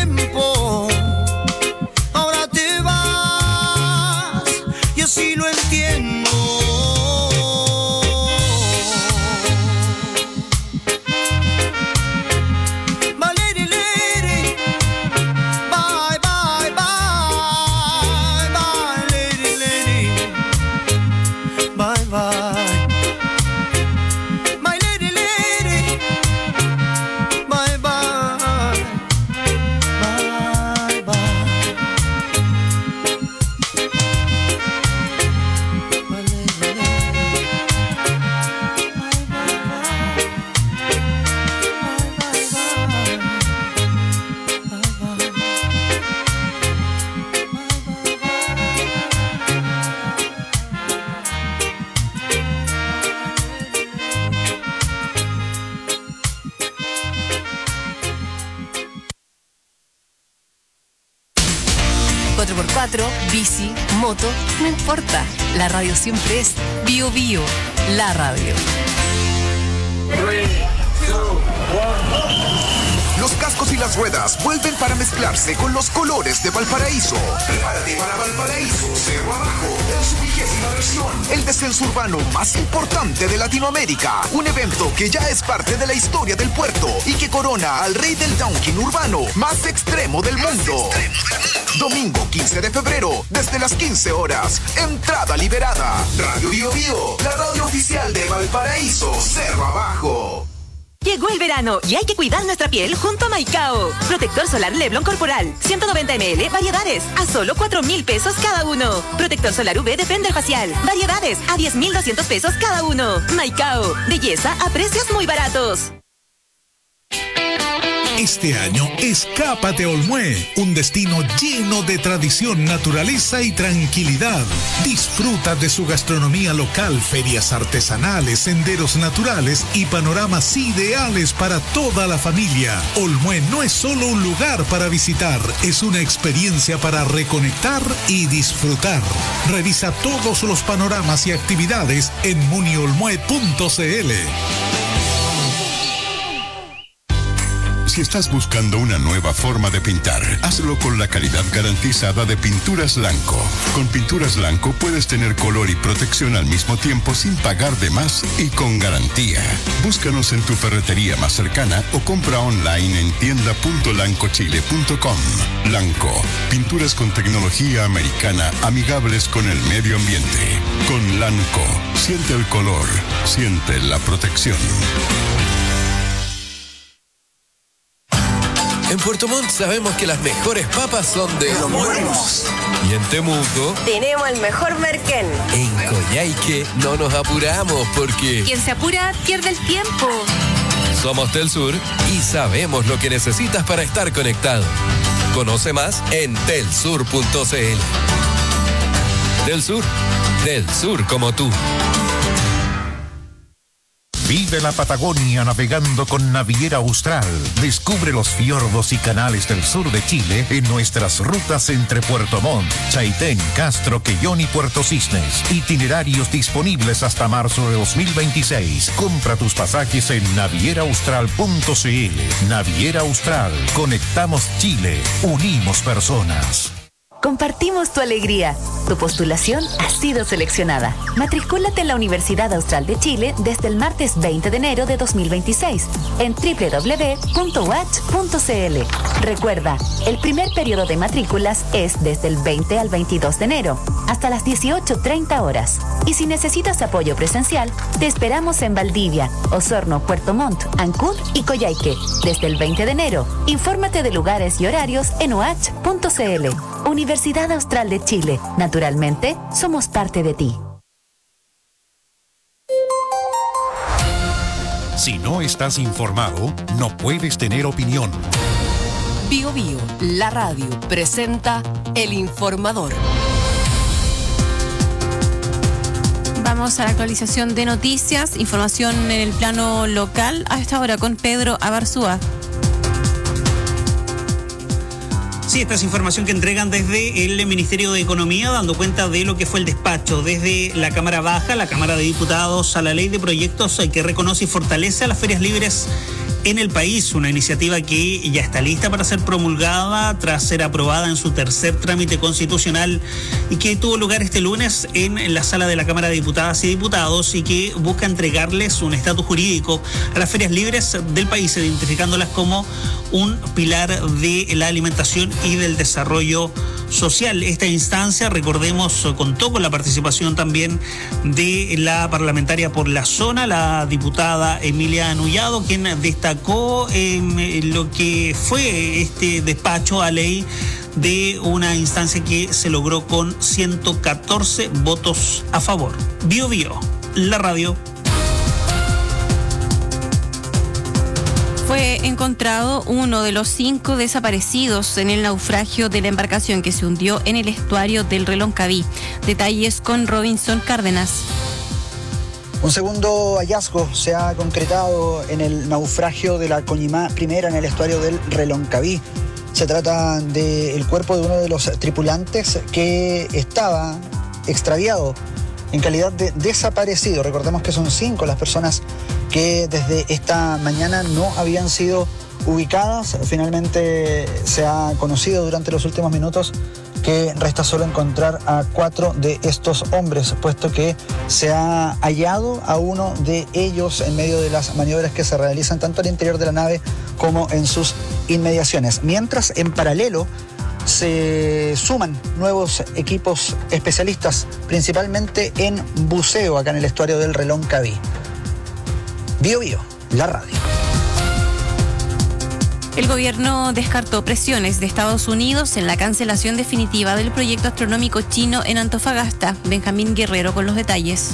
tiempo. Ahora te vas y así lo entiendo. Bici, moto, no importa. La radio siempre es Bio Bio, la radio. 3, 2, 1. Los cascos y las ruedas vuelven para mezclarse con los colores de Valparaíso. Prepárate para Valparaíso Cerro Abajo, en su 20ª versión. El descenso urbano más importante de Latinoamérica. Un evento que ya es parte de la historia del puerto y que corona al rey del downhill urbano más extremo del mundo. Domingo 15 de febrero, desde las 15 horas. Entrada liberada. Radio Bio Bio, la radio oficial de Valparaíso Cerro Abajo. Llegó el verano y hay que cuidar nuestra piel junto a Maicao. Protector solar Leblon Corporal, 190 ml, variedades, a solo 4,000 pesos cada uno. Protector solar UV Defender Facial, variedades, a 10,200 pesos cada uno. Maicao, belleza a precios muy baratos. Este año, escápate a Olmué, un destino lleno de tradición, naturaleza y tranquilidad. Disfruta de su gastronomía local, ferias artesanales, senderos naturales y panoramas ideales para toda la familia. Olmué no es solo un lugar para visitar, es una experiencia para reconectar y disfrutar. Revisa todos los panoramas y actividades en muniolmue.cl. Si estás buscando una nueva forma de pintar, hazlo con la calidad garantizada de Pinturas Blanco. Con Pinturas Blanco puedes tener color y protección al mismo tiempo sin pagar de más y con garantía. Búscanos en tu ferretería más cercana o compra online en tienda.lancochile.com. Blanco, pinturas con tecnología americana amigables con el medio ambiente. Con Blanco, siente el color, siente la protección. En Puerto Montt sabemos que las mejores papas son de Los Buenos. Y en Temuco tenemos el mejor merquén. En Coyhaique no nos apuramos porque Quien se apura pierde el tiempo. somos Telsur y sabemos lo que necesitas para estar conectado. Conoce más en telsur.cl. Telsur, del sur como tú. Vive la Patagonia navegando con Naviera Austral. Descubre los fiordos y canales del sur de Chile en nuestras rutas entre Puerto Montt, Chaitén, Castro, Quellón y Puerto Cisnes. Itinerarios disponibles hasta marzo de 2026. Compra tus pasajes en navieraaustral.cl. Naviera Austral. Conectamos Chile. Unimos personas. Compartimos tu alegría. Tu postulación ha sido seleccionada. Matricúlate en la Universidad Austral de Chile desde el martes 20 de enero de 2026 en www.uach.cl. Recuerda, el primer periodo de matrículas es desde el 20 al 22 de enero, hasta las 18:30 horas. Y si necesitas apoyo presencial, te esperamos en Valdivia, Osorno, Puerto Montt, Ancud y Coyhaique desde el 20 de enero. Infórmate de lugares y horarios en uach.cl. Universidad Austral de Chile. Naturalmente, somos parte de ti. Si no estás informado, no puedes tener opinión. Bio Bio, la radio, presenta El Informador. Vamos a la actualización de noticias, información en el plano local a esta hora con Pedro Abarzúa. Sí, esta es información que entregan desde el Ministerio de Economía, dando cuenta de lo que fue el despacho desde la Cámara Baja, la Cámara de Diputados, a la ley de proyectos que reconoce y fortalece a las ferias libres en el país, una iniciativa que ya está lista para ser promulgada tras ser aprobada en su tercer trámite constitucional y que tuvo lugar este lunes en la sala de la Cámara de Diputadas y Diputados y que busca entregarles un estatus jurídico a las ferias libres del país, identificándolas como un pilar de la alimentación y del desarrollo social. Esta instancia, recordemos, contó con la participación también de la parlamentaria por la zona, la diputada Emilia Anullado, quien destacó lo que fue este despacho a ley de una instancia que se logró con 114 votos a favor. Bio Bio, la radio. Fue encontrado uno de los 5 desaparecidos en el naufragio de la embarcación que se hundió en el estuario del Reloncaví. Detalles con Robinson Cárdenas. Un segundo hallazgo se ha concretado en el naufragio de la Coñimá Primera en el estuario del Reloncaví. Se trata del cuerpo de uno de los tripulantes que estaba extraviado en calidad de desaparecido. Recordemos que son 5 las personas que desde esta mañana no habían sido ubicadas. Finalmente se ha conocido durante los últimos minutos que resta solo encontrar a 4 de estos hombres, puesto que se ha hallado a uno de ellos en medio de las maniobras que se realizan tanto al interior de la nave como en sus inmediaciones. Mientras, en paralelo, se suman nuevos equipos especialistas, principalmente en buceo acá en el estuario del Reloncaví. Bio Bio, la radio. El gobierno descartó presiones de Estados Unidos en la cancelación definitiva del proyecto astronómico chino en Antofagasta. Benjamín Guerrero con los detalles.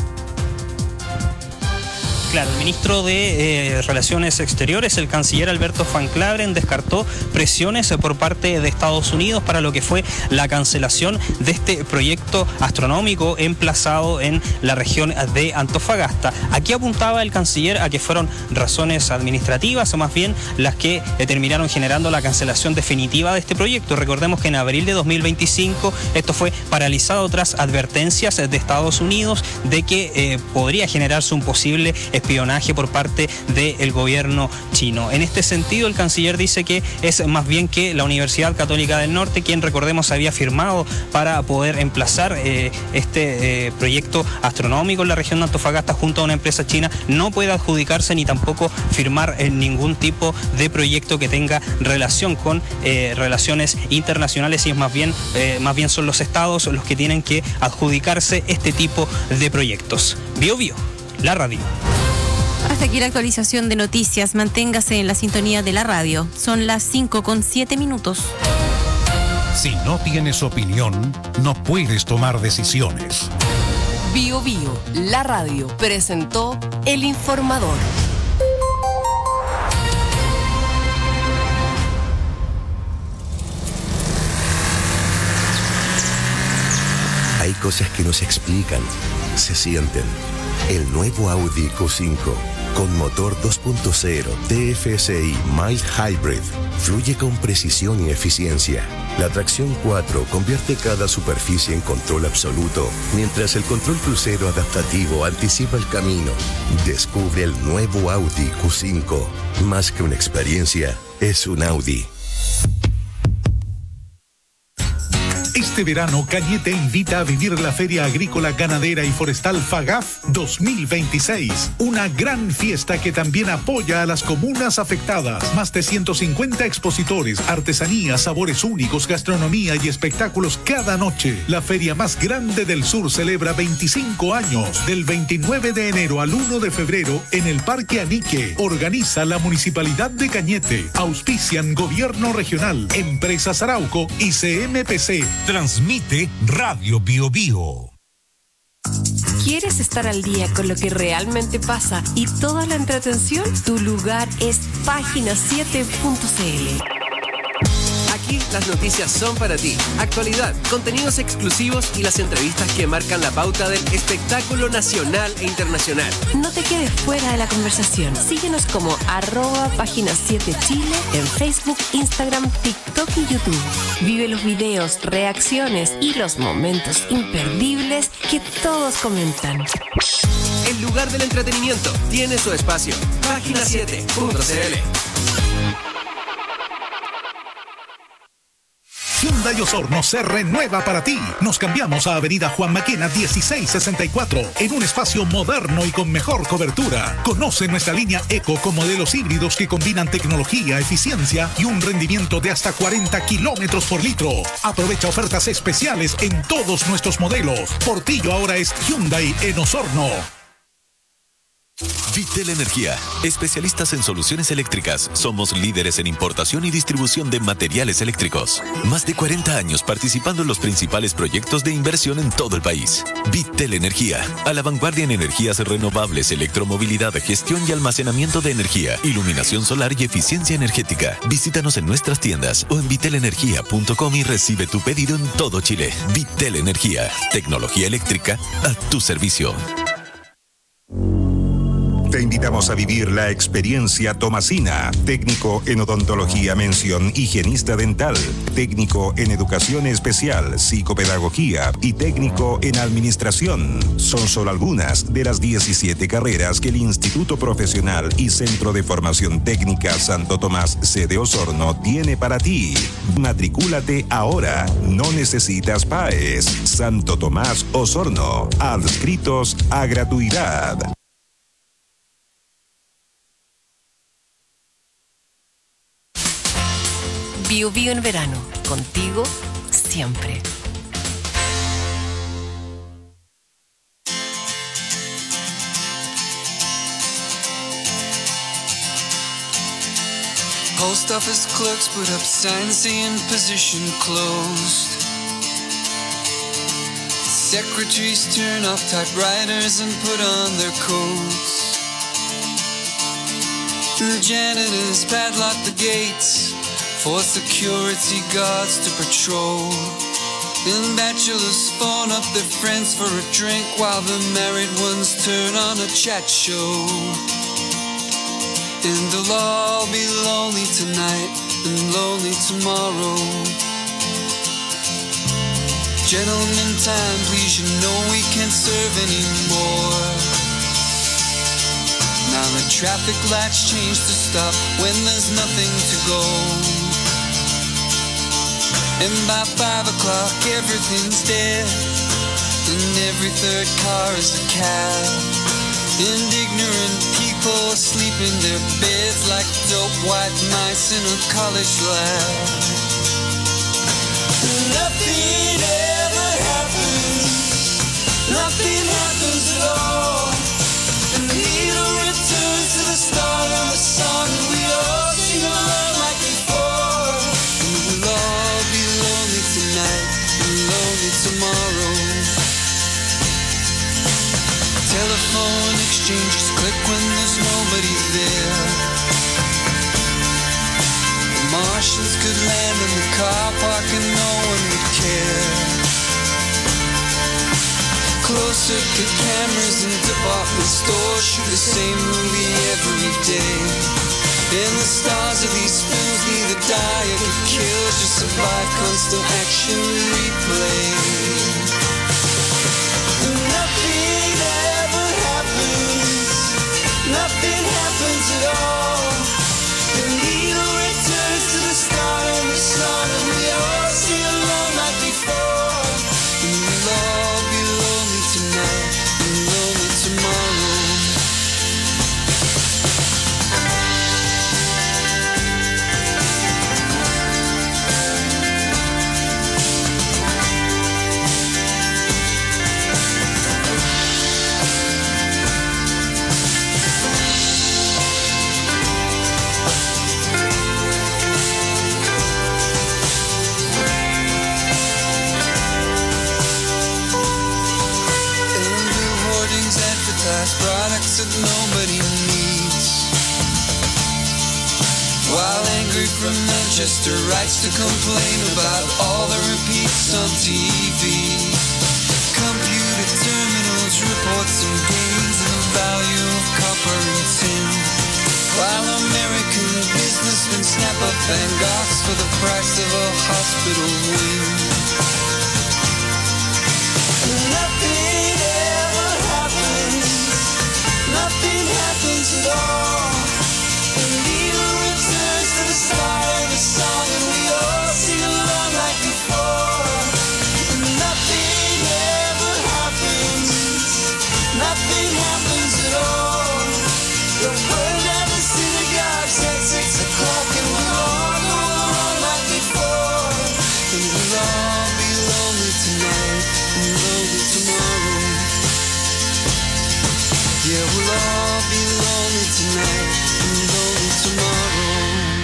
Claro, el ministro de Relaciones Exteriores, el canciller Alberto Van Claveren, descartó presiones por parte de Estados Unidos para lo que fue la cancelación de este proyecto astronómico emplazado en la región de Antofagasta. Aquí apuntaba el canciller a que fueron razones administrativas, o más bien las que terminaron generando la cancelación definitiva de este proyecto. Recordemos que en abril de 2025 esto fue paralizado tras advertencias de Estados Unidos de que podría generarse un posible espionaje por parte del gobierno chino. En este sentido, el canciller dice que es más bien que la Universidad Católica del Norte, quien recordemos había firmado para poder emplazar este proyecto astronómico en la región de Antofagasta junto a una empresa china, no puede adjudicarse ni tampoco firmar ningún tipo de proyecto que tenga relación con relaciones internacionales, y es más bien son los estados los que tienen que adjudicarse este tipo de proyectos. Bio Bio, la radio. Hasta aquí la actualización de noticias. Manténgase en la sintonía de la radio. Son las 5:07. Si no tienes opinión, no puedes tomar decisiones. Bio Bio, la radio, presentó El Informador. Hay cosas que no se explican, se sienten. El nuevo Audi Q5 con motor 2.0 TFSI Mild Hybrid fluye con precisión y eficiencia. La tracción 4 convierte cada superficie en control absoluto, mientras el control crucero adaptativo anticipa el camino. Descubre el nuevo Audi Q5. Más que una experiencia, es un Audi. Este verano, Cañete invita a vivir la Feria Agrícola, Ganadera y Forestal FAGAF 2026. Una gran fiesta que también apoya a las comunas afectadas. Más de 150 expositores, artesanías, sabores únicos, gastronomía y espectáculos cada noche. La feria más grande del sur celebra 25 años. Del 29 de enero al 1 de febrero en el Parque Anique. Organiza la Municipalidad de Cañete. Auspician Gobierno Regional, Empresas Arauco y CMPC. Transmite Radio Bio Bio. ¿Quieres estar al día con lo que realmente pasa y toda la entretención? Tu lugar es Página7.cl. Aquí las noticias son para ti. Actualidad, contenidos exclusivos y las entrevistas que marcan la pauta del espectáculo nacional e internacional. No te quedes fuera de la conversación. Síguenos como @Página 7 Chile en Facebook, Instagram, TikTok y YouTube. Vive los videos, reacciones y los momentos imperdibles que todos comentan. El lugar del entretenimiento tiene su espacio. Página7.cl. Hyundai Osorno se renueva para ti. Nos cambiamos a Avenida Juan Maquena 1664 en un espacio moderno y con mejor cobertura. Conoce nuestra línea Eco con modelos híbridos que combinan tecnología, eficiencia y un rendimiento de hasta 40 kilómetros por litro. Aprovecha ofertas especiales en todos nuestros modelos. Portillo ahora es Hyundai en Osorno. Vitel Energía, especialistas en soluciones eléctricas. Somos líderes en importación y distribución de materiales eléctricos. Más de 40 años participando en los principales proyectos de inversión en todo el país. Vitel Energía, a la vanguardia en energías renovables, electromovilidad, gestión y almacenamiento de energía, iluminación solar y eficiencia energética. Visítanos en nuestras tiendas o en vitelenergia.com y recibe tu pedido en todo Chile. Vitel Energía, tecnología eléctrica a tu servicio. Te invitamos a vivir la experiencia Tomasina, técnico en odontología, mención higienista dental, técnico en educación especial, psicopedagogía y técnico en administración. Son solo algunas de las 17 carreras que el Instituto Profesional y Centro de Formación Técnica Santo Tomás sede Osorno tiene para ti. Matricúlate ahora, no necesitas PAES. Santo Tomás Osorno, adscritos a gratuidad. Bio Bio en verano, contigo siempre. Post office clerks put up signs saying position closed. Secretaries turn off typewriters and put on their coats. The janitors padlock the gates for security guards to patrol. And bachelors phone up their friends for a drink while the married ones turn on a chat show. And they'll all be lonely tonight and lonely tomorrow. Gentlemen, time please, you know we can't serve anymore. Now the traffic lights change to stop when there's nothing to go. And by 5 o'clock everything's dead, and every third car is a cab. And ignorant people sleep in their beds like dope white mice in a college lab. Nothing ever happens, nothing happens at all. The needle returns to the start of the song, and we all sing along like before. And we'll all be lonely tonight and lonely tomorrow. Telephone exchanges click when there's nobody there. The Martians could land in the car park and no one would care. Closed-circuit cameras in department stores shoot the same movie every day. And the stars of these films neither die or get killed, just survive constant action replay. Nothing ever happens, nothing happens at all. The needle returns to the start of the song, and we all sing along like before. And we'll all be lonely tonight and lonely tomorrow. from Manchester writes to complain about all the repeats on TV. Computer terminals report some gains in the value of copper and tin, while American businessmen snap up Van Goghs for the price of a hospital wing. Nothing ever happens, nothing happens at all. The needle returns to the start of the song and we all sing along like before. Nothing ever happens, nothing happens at all. The word at the synagogue's at 6 o'clock and we'll all go along like before. And we'll all be lonely tonight and lonely tomorrow. Yeah, we'll all be lonely tonight and lonely tomorrow.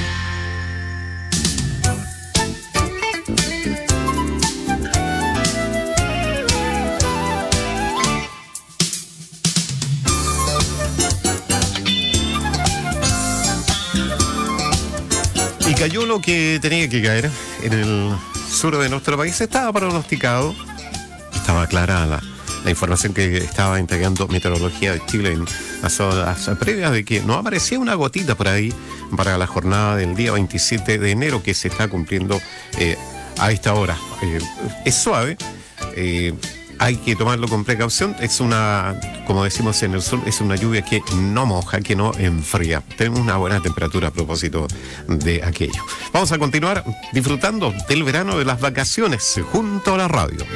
Y cayó lo que tenía que caer en el sur de nuestro país. Estaba pronosticado, estaba clara la información que estaba entregando Meteorología de Chile en las horas previas de que no aparecía una gotita por ahí para la jornada del día 27 de enero que se está cumpliendo a esta hora. Es suave, hay que tomarlo con precaución. Es una, como decimos en el sur, es una lluvia que no moja, que no enfría. Tenemos una buena temperatura a propósito de aquello. Vamos a continuar disfrutando del verano, de las vacaciones, junto a la radio.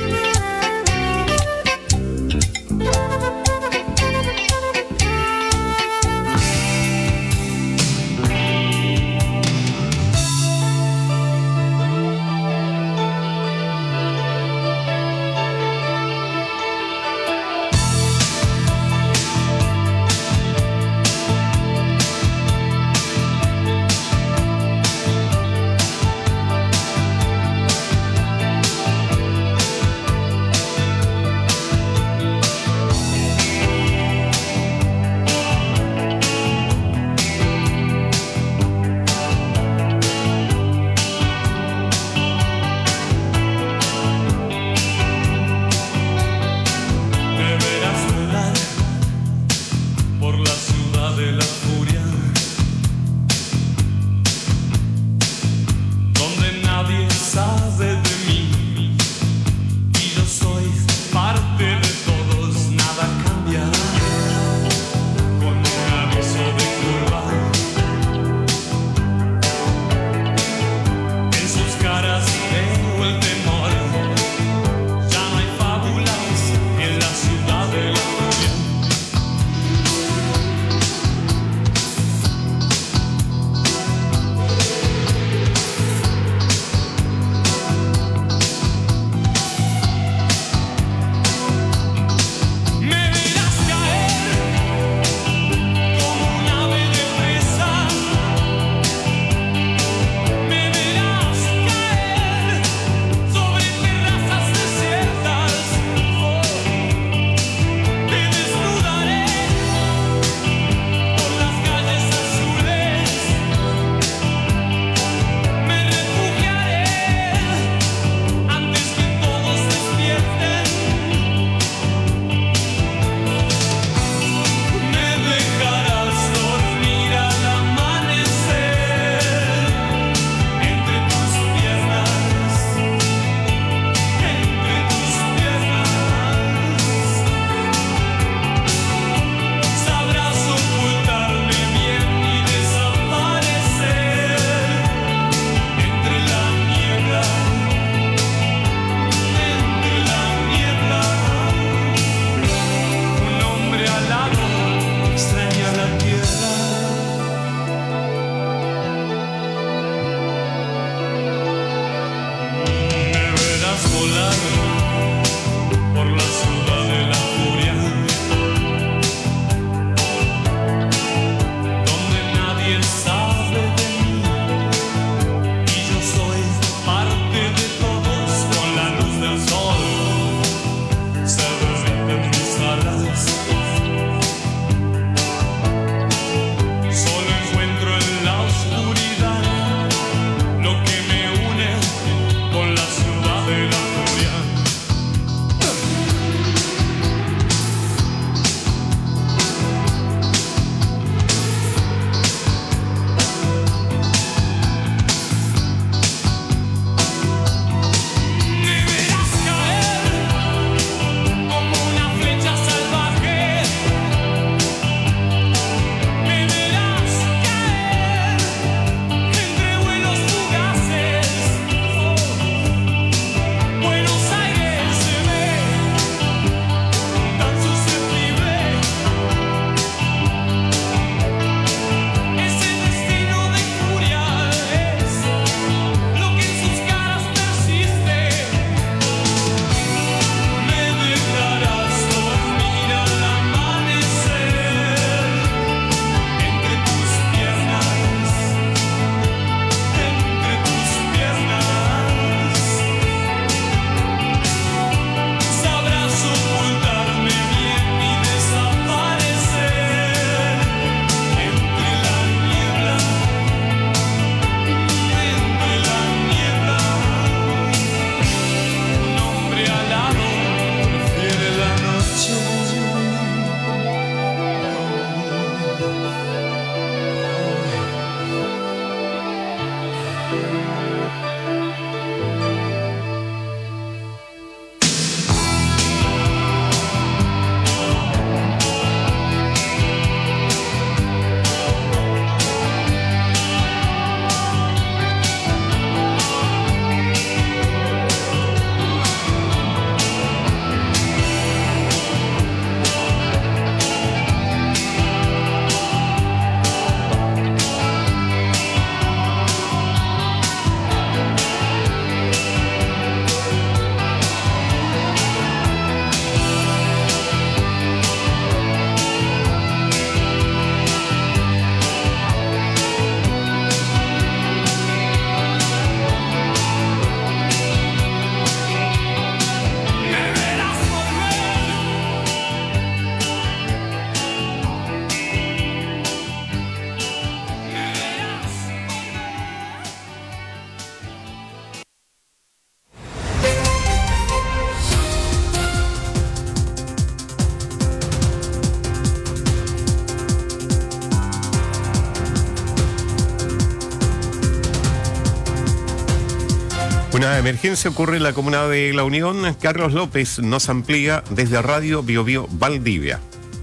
Una emergencia ocurre en la comuna de La Unión. Carlos López nos amplía desde Radio Biobío Valdivia.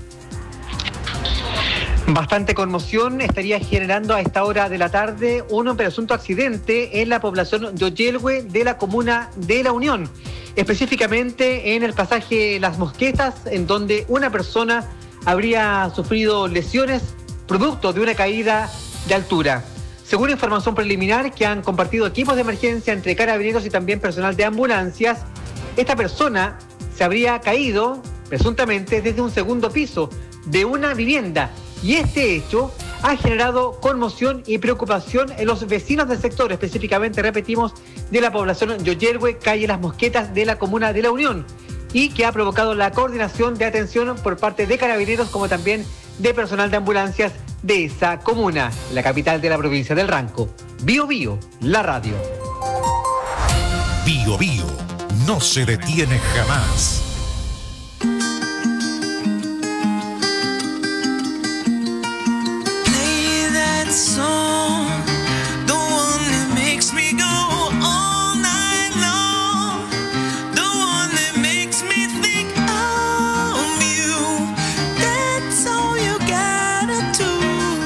Bastante conmoción estaría generando a esta hora de la tarde un presunto accidente en la población de Oyelgüe de la comuna de La Unión, específicamente en el pasaje Las Mosquetas, en donde una persona habría sufrido lesiones producto de una caída de altura. Según información preliminar que han compartido equipos de emergencia entre carabineros y también personal de ambulancias, esta persona se habría caído presuntamente desde un segundo piso de una vivienda. Y este hecho ha generado conmoción y preocupación en los vecinos del sector, específicamente, repetimos, de la población de Oyelgüe, calle Las Mosquetas de la comuna de La Unión, y que ha provocado la coordinación de atención por parte de carabineros como también de personal de ambulancias de esa comuna, la capital de la provincia del Ranco. Bio Bio, la radio. Bio Bio, no se detiene jamás. Song, the one that makes me go all night long, the one that makes me think of you. That's all you gotta do.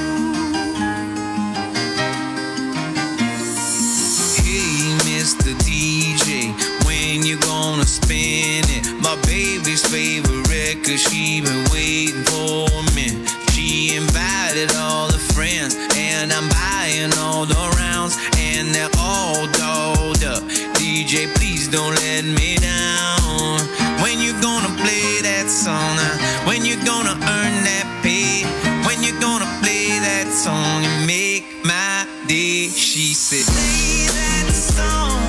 Hey, Mr. DJ, when you gonna spin it? My baby's favorite record, she been waiting for me. She invited all the friends, and I'm buying all the rounds, and they're all dolled up. DJ, please don't let me down. When you gonna play that song? When you gonna earn that pay? When you gonna play that song and make my day? She said, play that song.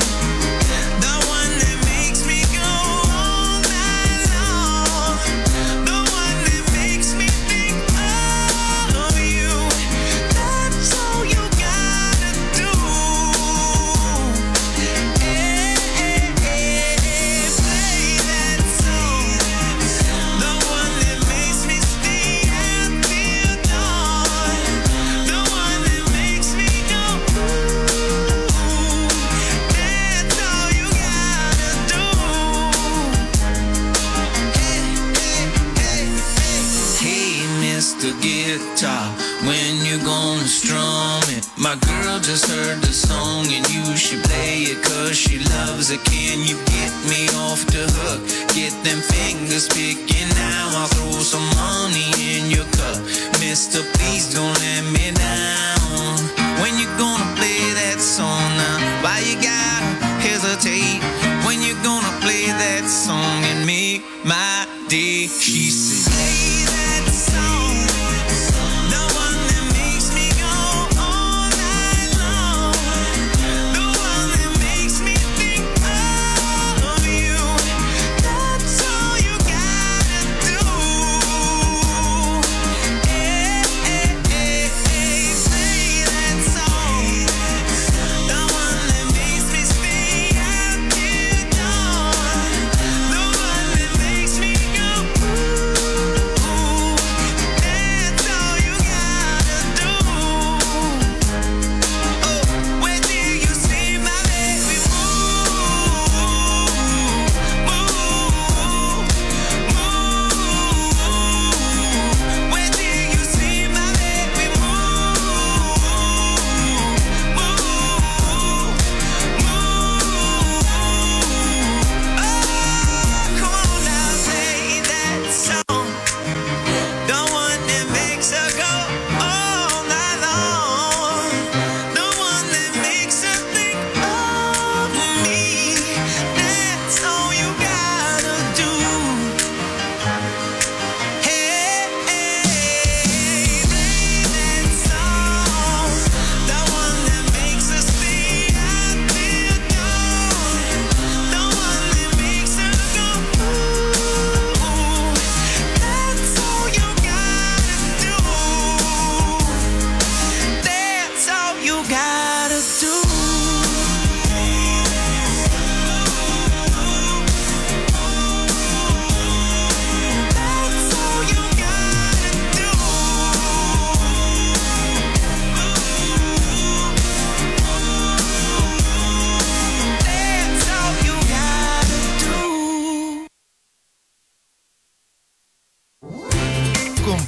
When you gonna strum it? My girl just heard the song and you should play it cause she loves it. Can you get me off the hook? Get them fingers picking now. I'll throw some money in your cup. Mister, please don't let me down. When you gonna play that song now? Why you gotta hesitate? When you gonna play that song and make my day? She said, play that song.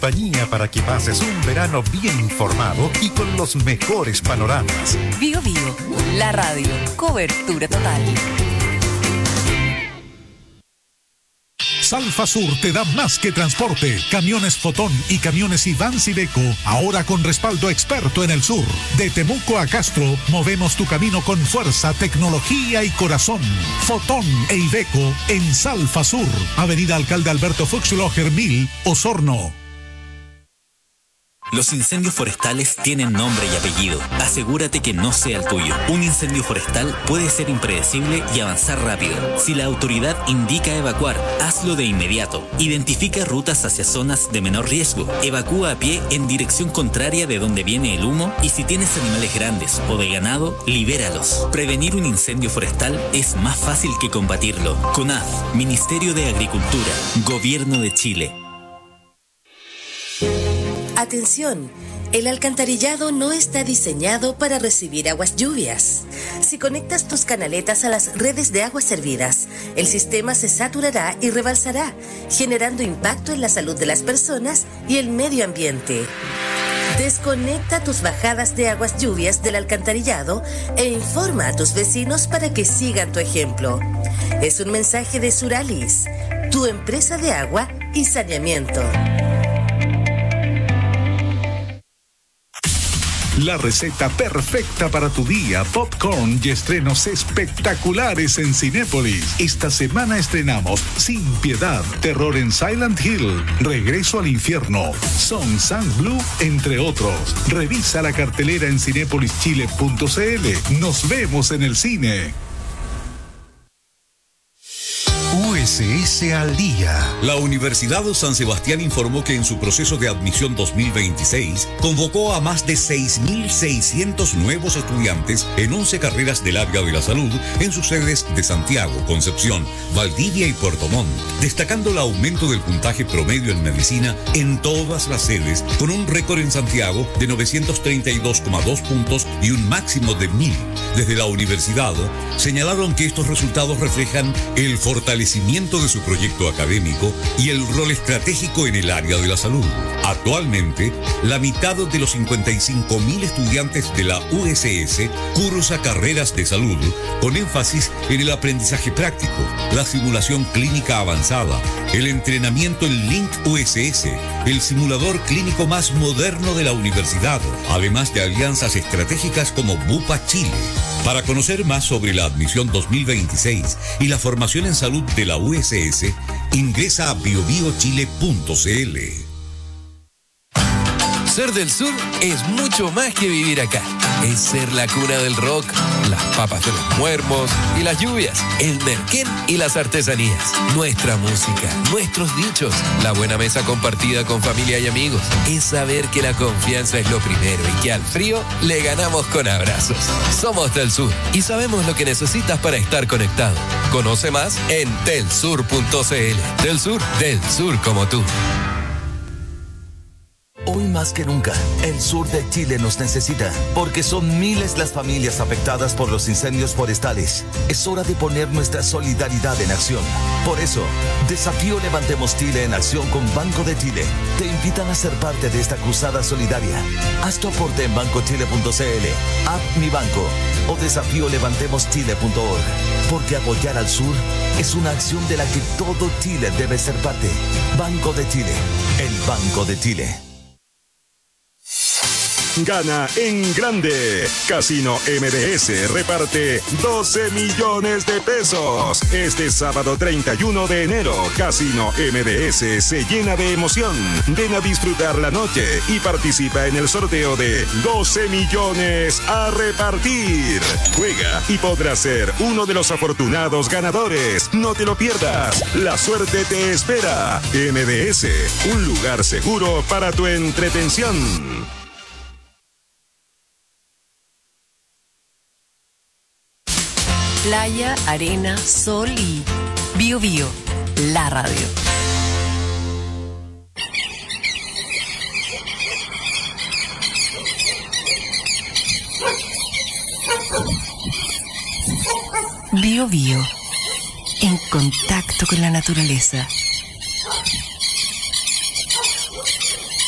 compañía para que pases un verano bien informado y con los mejores panoramas. Bio Bio, la radio, cobertura total. Salfa Sur te da más que transporte. Camiones Fotón y camiones Ivans Iveco, ahora con respaldo experto en el sur. De Temuco a Castro, movemos tu camino con fuerza, tecnología y corazón. Fotón e Iveco en Salfa Sur. Avenida Alcalde Alberto Fuchsloger 1000, Osorno. Los incendios forestales tienen nombre y apellido. Asegúrate que no sea el tuyo. Un incendio forestal puede ser impredecible y avanzar rápido. Si la autoridad indica evacuar, hazlo de inmediato. Identifica rutas hacia zonas de menor riesgo. Evacúa a pie en dirección contraria de donde viene el humo y si tienes animales grandes o de ganado, libéralos. Prevenir un incendio forestal es más fácil que combatirlo. CONAF, Ministerio de Agricultura, Gobierno de Chile. Atención, el alcantarillado no está diseñado para recibir aguas lluvias. Si conectas tus canaletas a las redes de aguas servidas, el sistema se saturará y rebalsará, generando impacto en la salud de las personas y el medio ambiente. Desconecta tus bajadas de aguas lluvias del alcantarillado e informa a tus vecinos para que sigan tu ejemplo. Es un mensaje de Suralis, tu empresa de agua y saneamiento. La receta perfecta para tu día, popcorn y estrenos espectaculares en Cinépolis. Esta semana estrenamos Sin Piedad, Terror en Silent Hill, Regreso al Infierno, Song Sang Blue, entre otros. Revisa la cartelera en cinepolischile.cl. Nos vemos en el cine. USS al día. La Universidad San Sebastián informó que en su proceso de admisión 2026 convocó a más de 6.600 nuevos estudiantes en 11 carreras del área de la salud en sus sedes de Santiago, Concepción, Valdivia y Puerto Montt, destacando el aumento del puntaje promedio en medicina en todas las sedes, con un récord en Santiago de 932,2 puntos y un máximo de 1.000. Desde la universidad señalaron que estos resultados reflejan el fortalecimiento de su proyecto académico y el rol estratégico en el área de la salud. Actualmente, la mitad de los 55.000 estudiantes de la USS cursa carreras de salud con énfasis en el aprendizaje práctico, la simulación clínica avanzada, el entrenamiento en Link USS, el simulador clínico más moderno de la universidad, además de alianzas estratégicas como Bupa Chile. Para conocer más sobre la admisión 2026 y la formación en salud de la USS, ingresa a biobiochile.cl. Ser del sur es mucho más que vivir acá. Es ser la cuna del rock, las papas de los muermos y las lluvias, el merquén y las artesanías, nuestra música, nuestros dichos, la buena mesa compartida con familia y amigos. Es saber que la confianza es lo primero y que al frío le ganamos con abrazos. Somos del sur y sabemos lo que necesitas para estar conectado. Conoce más en telsur.cl. Del sur como tú. Hoy más que nunca, el sur de Chile nos necesita, porque son miles las familias afectadas por los incendios forestales. Es hora de poner nuestra solidaridad en acción. Por eso, Desafío Levantemos Chile en acción con Banco de Chile. Te invitan a ser parte de esta cruzada solidaria. Haz tu aporte en bancochile.cl, app Mi Banco o desafiolevantemoschile.org. Porque apoyar al sur es una acción de la que todo Chile debe ser parte. Banco de Chile, el Banco de Chile. Gana en grande. Casino MDS reparte 12 millones de pesos. Este sábado 31 de enero, Casino MDS se llena de emoción. Ven a disfrutar la noche y participa en el sorteo de 12 millones a repartir. Juega y podrás ser uno de los afortunados ganadores. No te lo pierdas. La suerte te espera. MDS, un lugar seguro para tu entretención. Playa, arena, sol y Bio Bio, la radio. Bio Bio, en contacto con la naturaleza.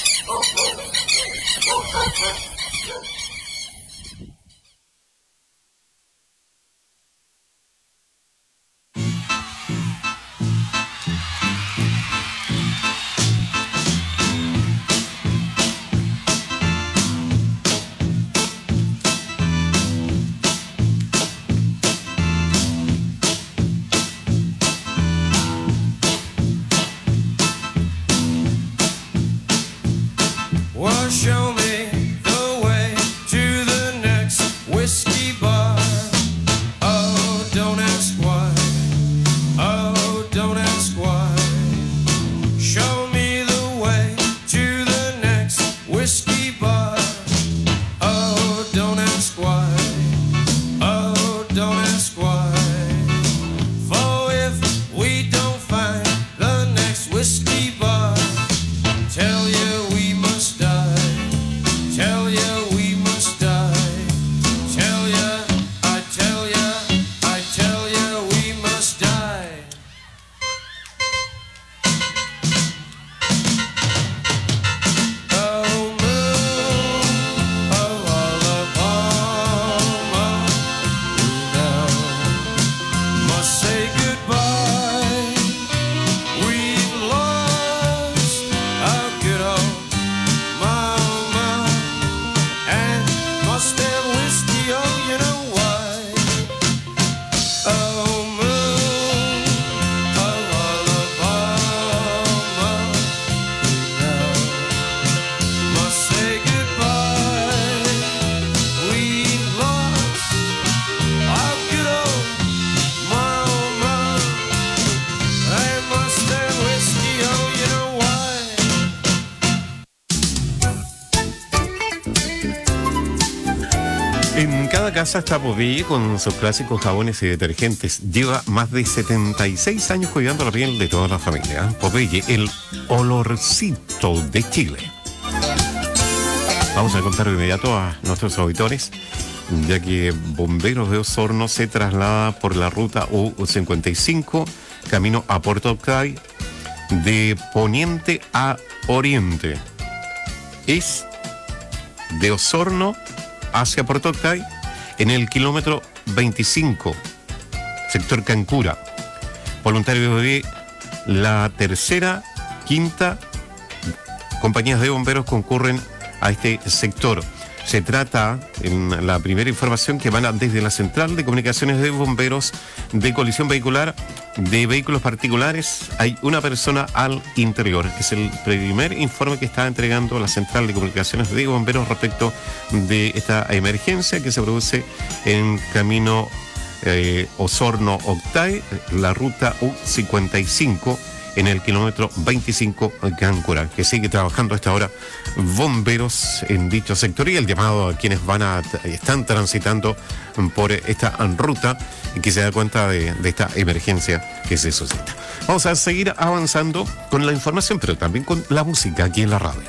casa está Popeye con sus clásicos jabones y detergentes. Lleva más de 76 años cuidando la piel de toda la familia. Popeye, el olorcito de Chile. Vamos a contar de inmediato a nuestros auditores, ya que Bomberos de Osorno se traslada por la ruta U55, camino a Puerto Octay, de poniente a oriente. Es de Osorno hacia Puerto Octay en el kilómetro 25, sector Cancura. Voluntarios de la tercera, quinta compañías de bomberos concurren a este sector. Se trata, en la primera información, que van desde la Central de Comunicaciones de Bomberos de colisión vehicular de vehículos particulares. Hay una persona al interior. Es el primer informe que está entregando la Central de Comunicaciones de Bomberos respecto de esta emergencia que se produce en camino Osorno-Octay, la ruta U55, en el kilómetro 25 Cancura, que sigue trabajando a esta hora bomberos en dicho sector, y el llamado a quienes están transitando por esta ruta y que se da cuenta de esta emergencia que se suscita. Vamos a seguir avanzando con la información, pero también con la música aquí en la radio.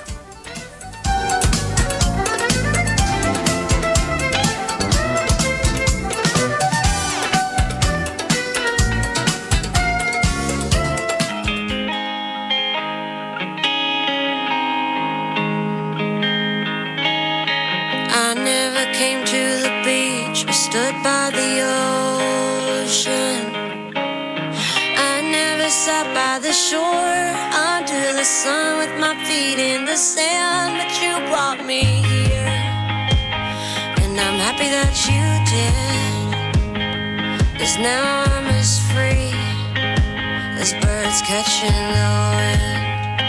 Stood by the ocean. I never sat by the shore under the sun with my feet in the sand, but you brought me here, and I'm happy that you did, 'cause now I'm as free as birds catching the wind.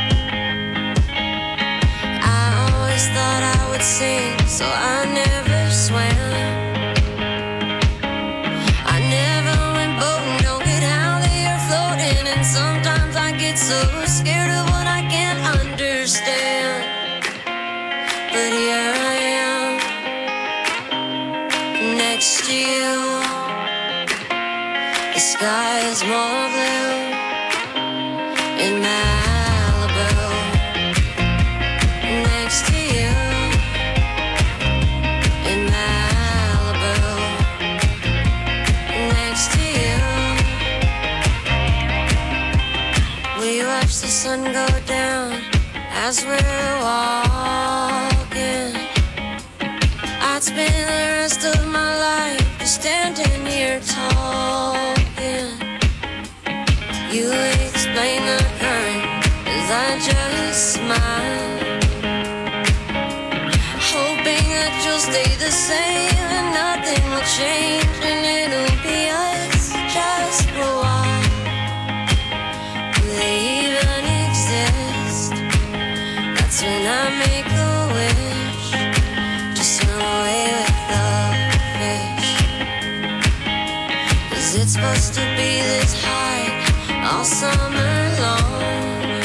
I always thought I would sing, so I never swam. Sometimes I get so scared of what I can't understand, but here I am, next to you. The sky is more blue in Malibu, next to you, in Malibu, next to you. We watch the sun go down as we're walking. I'd spend the rest of my life just standing here talking. You explain the current as I just smile, hoping that you'll stay the same and nothing will change, and it'll be us just for a while. Even exist, that's when I make a wish to swim away with the fish, 'cause it's supposed to be this high all summer long.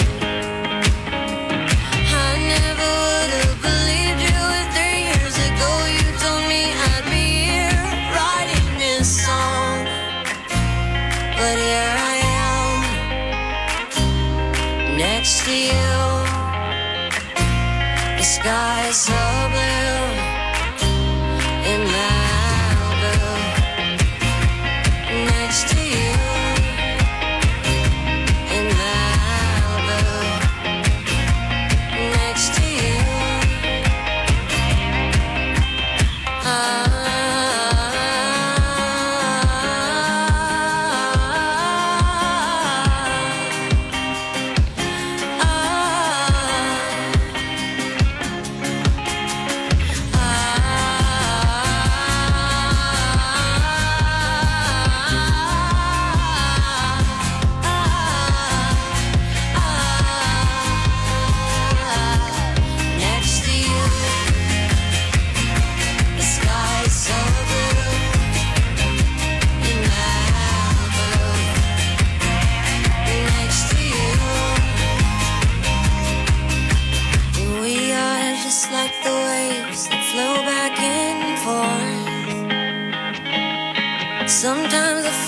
I never would have believed you if 3 years ago you told me I'd be here writing this song, but here I am, next to you. The sky is so blue in Malibu, next to you, in Malibu, next to you.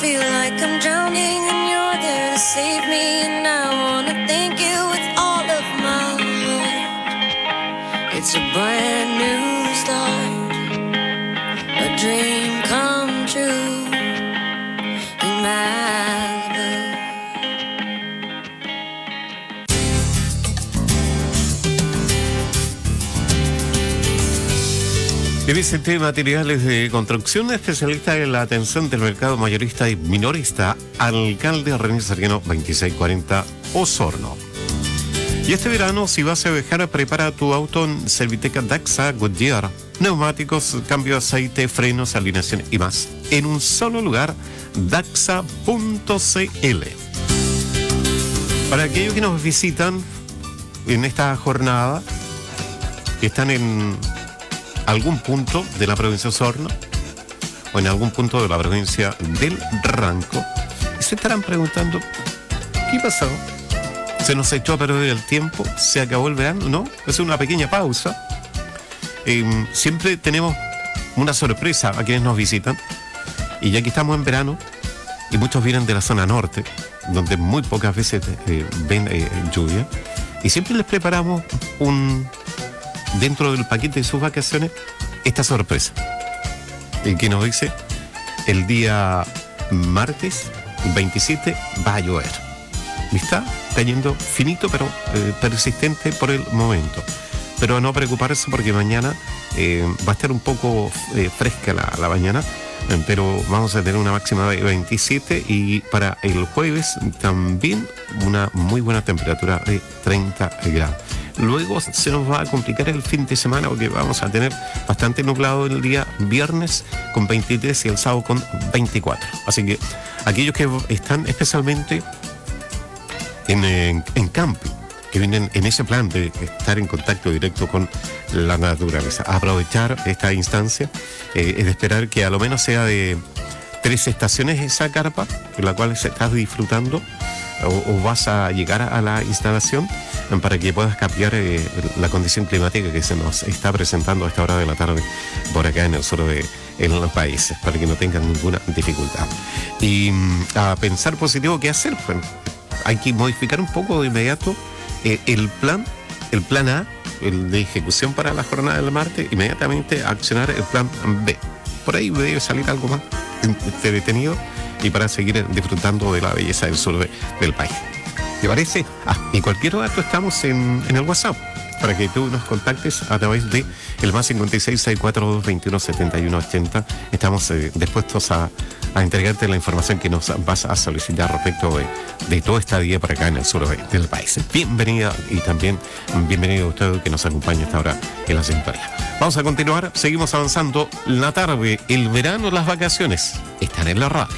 feel like I'm drowning and you're there to save me, and I wanna thank you with all of my heart. It's a brand new start, a dream come true in Malibu. Vicente Materiales de Construcción, especialista en la atención del mercado mayorista y minorista, alcalde René Soriano 2640 Osorno. Y este verano, si vas a viajar, prepara tu auto en Serviteca Daxa Goodyear. Neumáticos, cambio de aceite, frenos, alineación y más. En un solo lugar, daxa.cl. Para aquellos que nos visitan en esta jornada, que están en algún punto de la provincia de Osorno o en algún punto de la provincia del Ranco, y se estarán preguntando, ¿qué pasó? ¿Se nos echó a perder el tiempo? ¿Se acabó el verano? No, es una pequeña pausa. Siempre tenemos una sorpresa a quienes nos visitan, y ya que estamos en verano y muchos vienen de la zona norte, donde muy pocas veces ven lluvia, y siempre les preparamos dentro del paquete de sus vacaciones esta sorpresa, que nos dice: el día martes 27 va a llover. Y está cayendo finito, pero persistente por el momento. Pero a no preocuparse, porque mañana va a estar un poco fresca la mañana, pero vamos a tener una máxima de 27, y para el jueves también una muy buena temperatura de 30 grados. Luego se nos va a complicar el fin de semana, porque vamos a tener bastante nublado el día viernes con 23 y el sábado con 24. Así que aquellos que están especialmente en camping, que vienen en ese plan de estar en contacto directo con la naturaleza, aprovechar esta instancia, es de esperar que a lo menos sea de 3 estaciones esa carpa en la cual se estás disfrutando, o vas a llegar a la instalación, para que puedas cambiar la condición climática que se nos está presentando a esta hora de la tarde por acá en el sur de los países, para que no tengan ninguna dificultad. Y a pensar positivo, ¿qué hacer? Bueno, hay que modificar un poco de inmediato el plan A, el de ejecución para la jornada del martes, inmediatamente accionar el plan B. Por ahí debe salir algo más detenido, y para seguir disfrutando de la belleza del sur del país. ¿Te parece? Y cualquier dato estamos en el WhatsApp, para que tú nos contactes a través de el más 56642217180. Estamos dispuestos a entregarte la información que nos vas a solicitar respecto de toda esta día para acá en el sur del país. Bienvenida, y también bienvenido a usted que nos acompaña a esta hora en la sintonía. Vamos a continuar, seguimos avanzando. La tarde, el verano, las vacaciones están en la radio.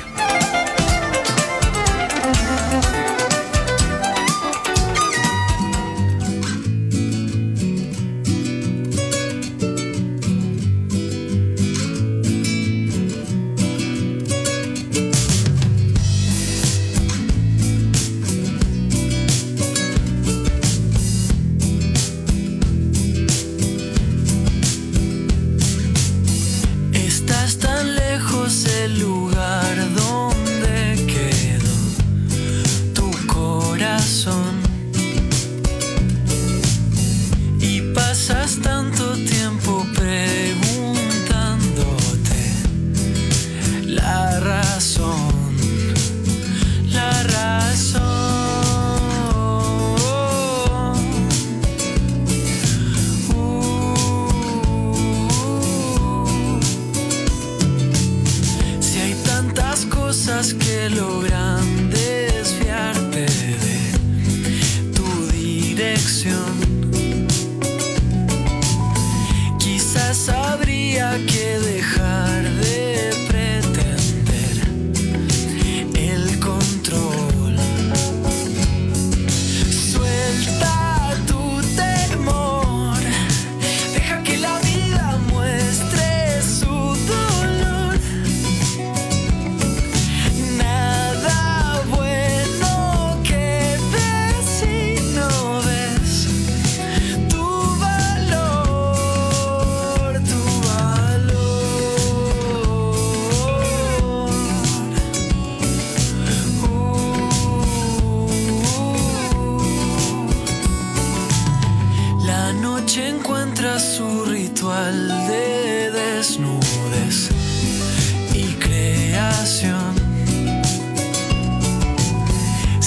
Nada bueno que ver si no ves.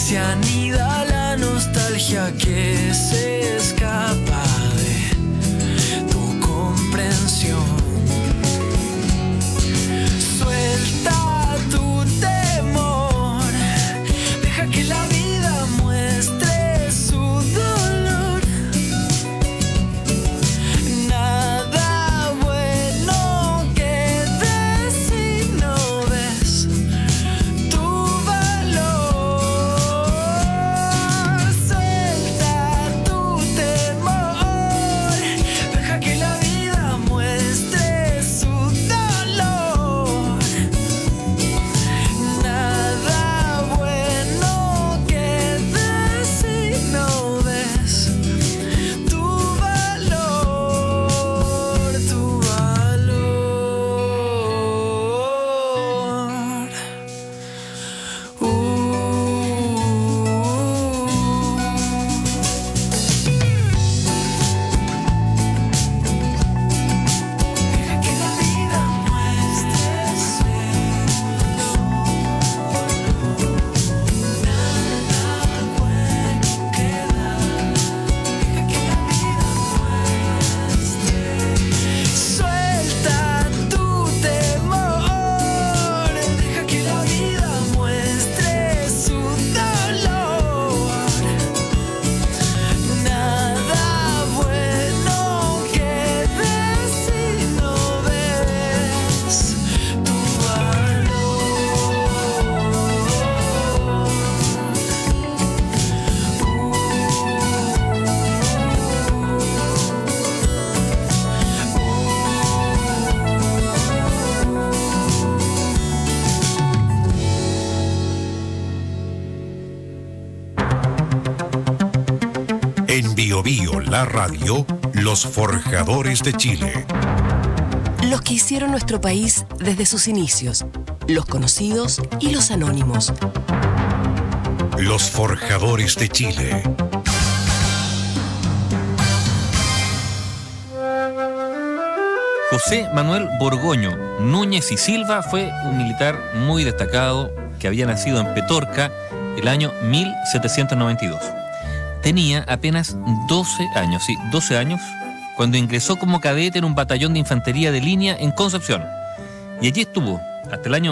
se anida la nostalgia que se escapa de tu comprensión. Suelta tu temor, deja que la vida muestre su dolor. Nada bueno quede si no ves tu valor. Suelta tu temor, deja que la vida muestre su dolor. Nada bueno quede si no ves tu valor, tu valor. Deja que la vida muestre su Suelta tu temor, deja que la vida muestre su dolor. Nada bueno quede si no ves tu En Bio Bio, la radio, los forjadores de Chile. Los que hicieron nuestro país desde sus inicios, los conocidos y los anónimos. Los forjadores de Chile. José Manuel Borgoño Núñez y Silva fue un militar muy destacado que había nacido en Petorca el año 1792. Tenía apenas 12 años, cuando ingresó como cadete en un batallón de infantería de línea en Concepción. Y allí estuvo hasta el año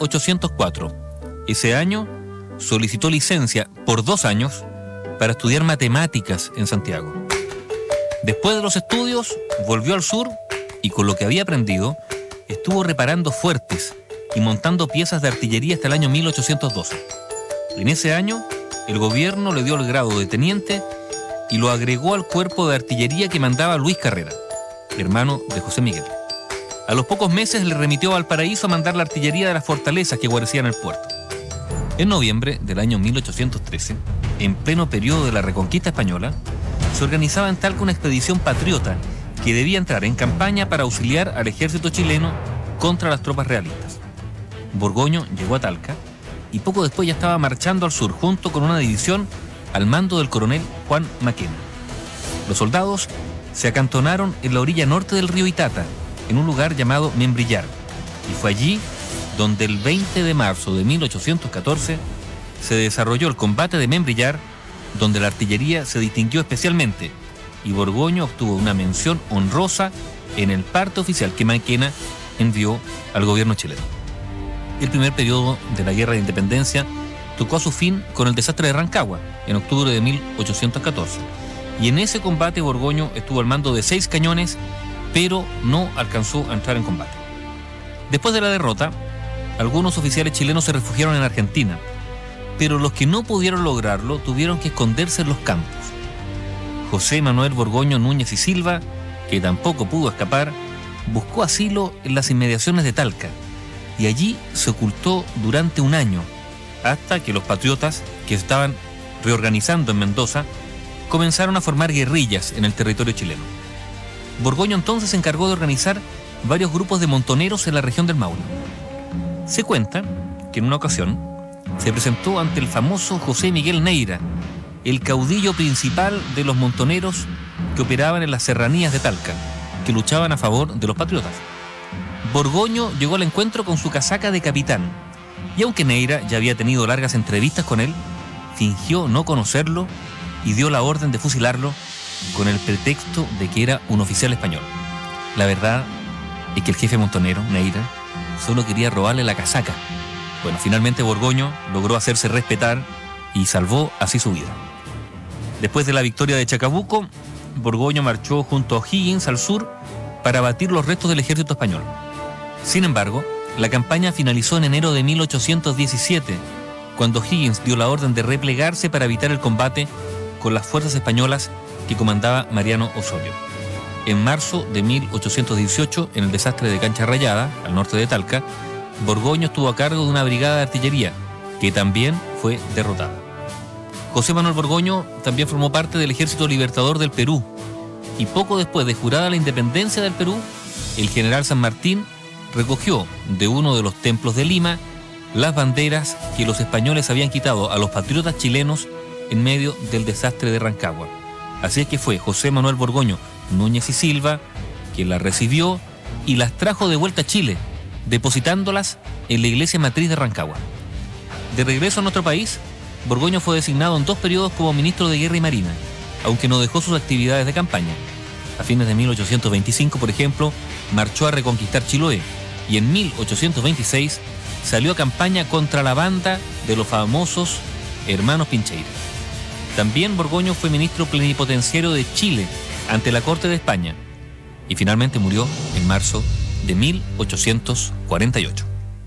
1804. Ese año solicitó licencia por 2 años para estudiar matemáticas en Santiago. Después de los estudios, volvió al sur y con lo que había aprendido, estuvo reparando fuertes y montando piezas de artillería hasta el año 1812. En ese año, el gobierno le dio el grado de teniente y lo agregó al cuerpo de artillería que mandaba Luis Carrera, hermano de José Miguel. A los pocos meses le remitió a Valparaíso a mandar la artillería de las fortalezas que guarecían el puerto. En noviembre del año 1813, en pleno periodo de la Reconquista Española, se organizaba en Talca una expedición patriota que debía entrar en campaña para auxiliar al ejército chileno contra las tropas realistas. Borgoño llegó a Talca y poco después ya estaba marchando al sur junto con una división al mando del coronel Juan Maquena. Los soldados se acantonaron en la orilla norte del río Itata, en un lugar llamado Membrillar, y fue allí donde el 20 de marzo de 1814 se desarrolló el combate de Membrillar, donde la artillería se distinguió especialmente y Borgoño obtuvo una mención honrosa en el parte oficial que Maquena envió al gobierno chileno. El primer periodo de la Guerra de Independencia tocó a su fin con el desastre de Rancagua, en octubre de 1814, y en ese combate Borgoño estuvo al mando de 6 cañones, pero no alcanzó a entrar en combate. Después de la derrota, algunos oficiales chilenos se refugiaron en Argentina, pero los que no pudieron lograrlo tuvieron que esconderse en los campos. José Manuel Borgoño Núñez y Silva, que tampoco pudo escapar, buscó asilo en las inmediaciones de Talca y allí se ocultó durante 1 año, hasta que los patriotas, que estaban reorganizando en Mendoza, comenzaron a formar guerrillas en el territorio chileno. Borgoño entonces se encargó de organizar varios grupos de montoneros en la región del Maule. Se cuenta que en una ocasión se presentó ante el famoso José Miguel Neira, el caudillo principal de los montoneros que operaban en las serranías de Talca, que luchaban a favor de los patriotas. Borgoño llegó al encuentro con su casaca de capitán, y aunque Neira ya había tenido largas entrevistas con él, fingió no conocerlo y dio la orden de fusilarlo con el pretexto de que era un oficial español. La verdad es que el jefe montonero, Neira, solo quería robarle la casaca. Bueno, finalmente Borgoño logró hacerse respetar y salvó así su vida. Después de la victoria de Chacabuco, Borgoño marchó junto a O'Higgins al sur para abatir los restos del ejército español. Sin embargo, la campaña finalizó en enero de 1817, cuando O'Higgins dio la orden de replegarse para evitar el combate con las fuerzas españolas que comandaba Mariano Osorio. En marzo de 1818, en el desastre de Cancha Rayada, al norte de Talca, Borgoño estuvo a cargo de una brigada de artillería, que también fue derrotada. José Manuel Borgoño también formó parte del Ejército Libertador del Perú, y poco después de jurada la independencia del Perú, el general San Martín recogió de uno de los templos de Lima las banderas que los españoles habían quitado a los patriotas chilenos en medio del desastre de Rancagua. Así es que fue José Manuel Borgoño Núñez y Silva quien las recibió y las trajo de vuelta a Chile, depositándolas en la iglesia matriz de Rancagua. De regreso a nuestro país, Borgoño fue designado en 2 periodos como ministro de Guerra y Marina, aunque no dejó sus actividades de campaña. A fines de 1825, por ejemplo, marchó a reconquistar Chiloé y en 1826 salió a campaña contra la banda de los famosos hermanos Pincheira. También Borgoño fue ministro plenipotenciario de Chile ante la Corte de España y finalmente murió en marzo de 1848.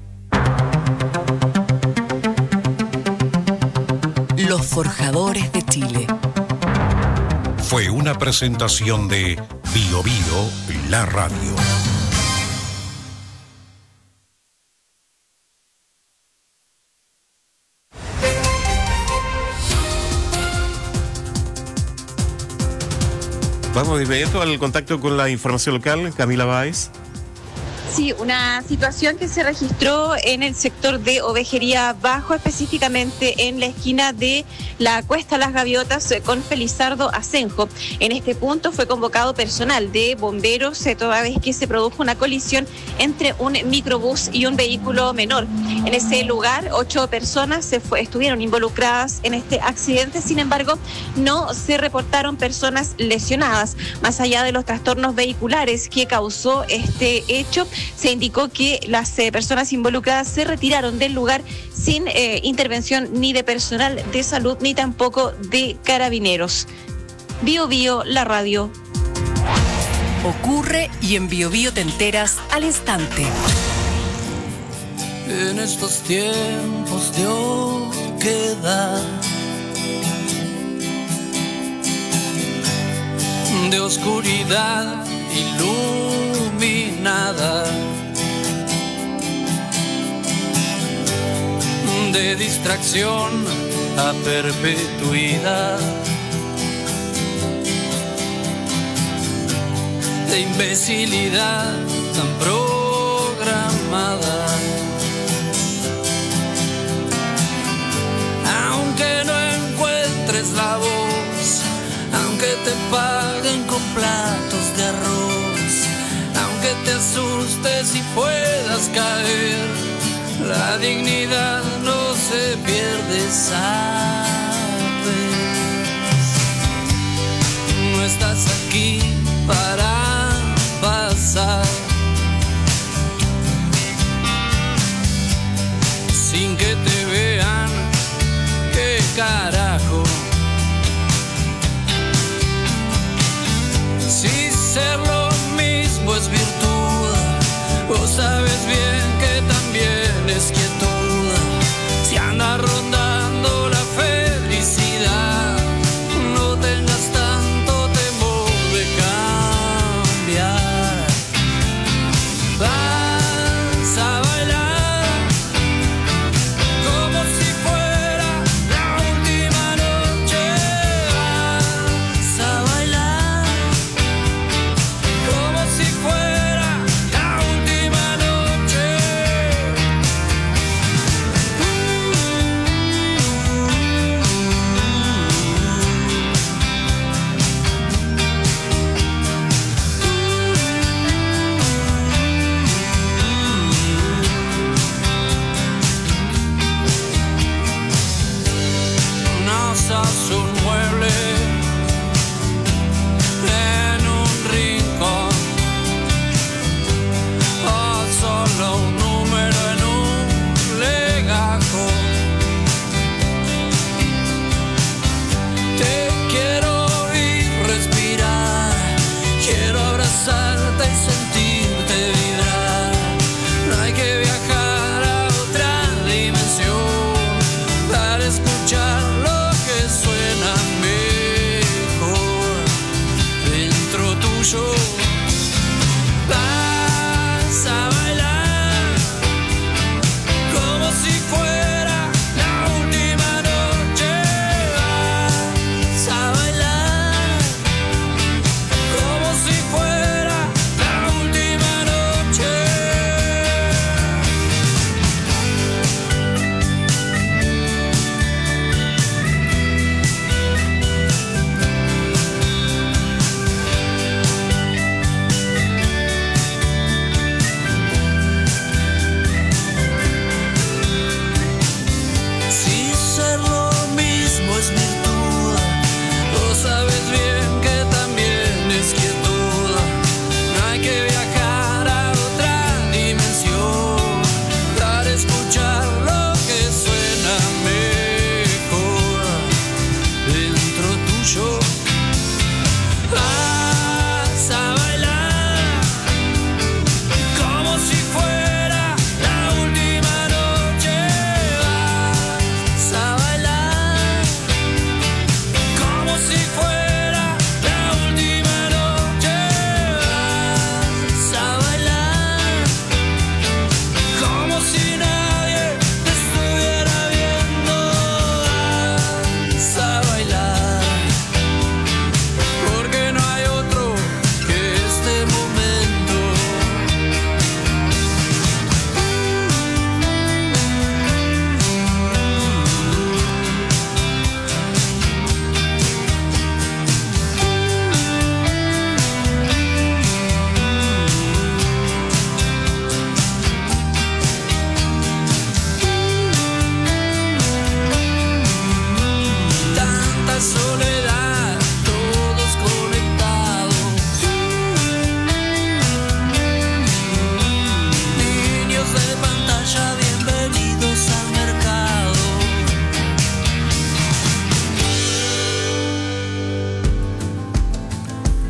Los Forjadores de Chile. Fue una presentación de Bio Bio, la radio. Vamos de inmediato al contacto con la información local. Camila Báez. Sí, una situación que se registró en el sector de Ovejería Bajo, específicamente en la esquina de la Cuesta Las Gaviotas con Felizardo Asenjo. En este punto fue convocado personal de bomberos, toda vez que se produjo una colisión entre un microbús y un vehículo menor. En ese lugar, 8 personas estuvieron involucradas en este accidente, sin embargo, no se reportaron personas lesionadas. Más allá de los trastornos vehiculares que causó este hecho, se indicó que las personas involucradas se retiraron del lugar sin intervención ni de personal de salud ni tampoco de carabineros. Bio Bio, la radio. Ocurre y en Bio Bio te enteras al instante. En estos tiempos de oquedad, de oscuridad iluminada, de distracción a perpetuidad, de imbecilidad tan programada. Aunque no encuentres la voz, aunque te paguen con platos de arroz, aunque te asustes y puedas caer, la dignidad no se pierde, sabes. No estás aquí para pasar sin que te vean, qué carajo. Si ser lo mismo es virtud, vos sabes bien que también es quietud. Si anda rondando la felicidad, no tengas tanto temor de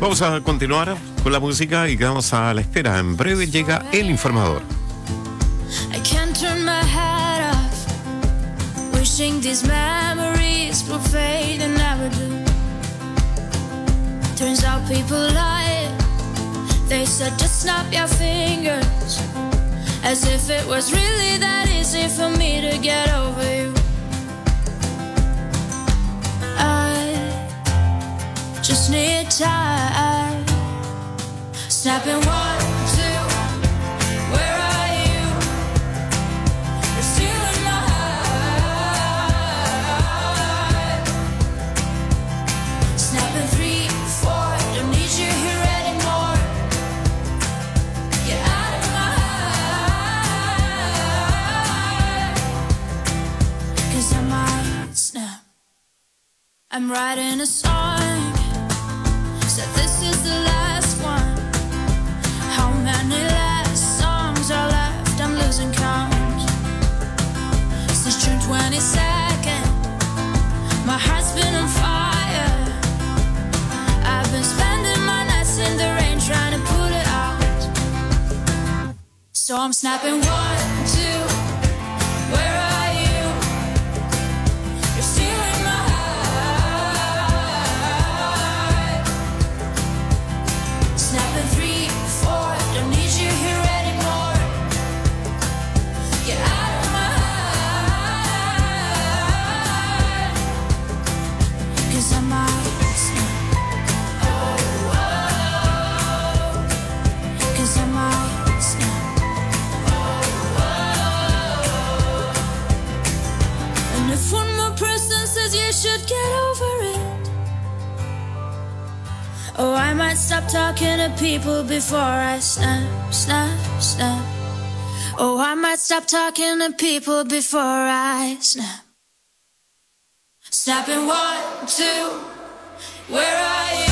Vamos a continuar con la música y quedamos a la espera. En breve llega el informador. I can't turn my head off, wishing these memories will fade and never do. Turns out people lie. They said just snap your fingers, as if it was really that easy for me to get over you. I just need time. Snapping 1, 2, where are you? You're still in my heart. Snapping 3, 4, don't need you here anymore. Get out of my heart, 'cause I might snap. I'm writing a song, said this is the last one. How many last songs are left? I'm losing count. Since June 22nd, my heart's been on fire. I've been spending my nights in the rain trying to put it out. So I'm snapping 1, 2, where are you? You're still in my heart. Snapping 3, 4, don't need you here anymore. Get out of my heart, 'cause I might snap. Oh, 'cause I might snap. Oh, and if one more person says you should get over it, oh, I might stop talking to people before I snap, snap, snap. Oh, I might stop talking to people before I snap. Snapping 1, 2, where are you?